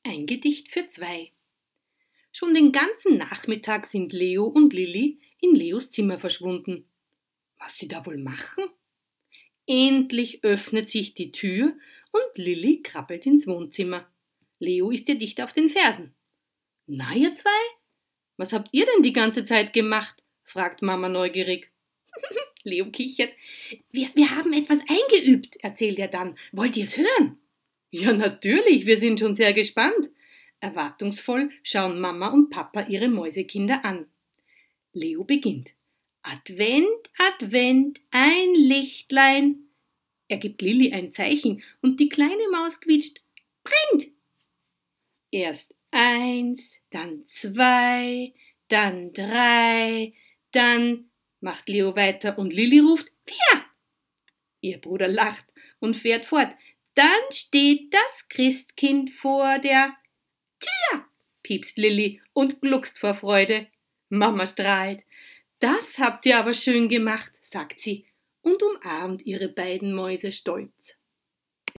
Ein Gedicht für zwei. Schon den ganzen Nachmittag sind Leo und Lilli in Leos Zimmer verschwunden. Was sie da wohl machen? Endlich öffnet sich die Tür und Lilli krabbelt ins Wohnzimmer. Leo ist ihr dicht auf den Fersen. Na, ihr zwei? Was habt ihr denn die ganze Zeit gemacht? Fragt Mama neugierig. Leo kichert. Wir haben etwas eingeübt, erzählt er dann. Wollt ihr es hören? Ja, natürlich, wir sind schon sehr gespannt. Erwartungsvoll schauen Mama und Papa ihre Mäusekinder an. Leo beginnt. Advent, Advent, ein Lichtlein. Er gibt Lilli ein Zeichen und die kleine Maus quietscht. Brennt! Erst 1, dann 2, dann 3, dann macht Leo weiter und Lilli ruft 4. Ihr Bruder lacht und fährt fort. Dann steht das Christkind vor der Tür, piepst Lilli und gluckst vor Freude. Mama strahlt. Das habt ihr aber schön gemacht, sagt sie und umarmt ihre beiden Mäuse stolz.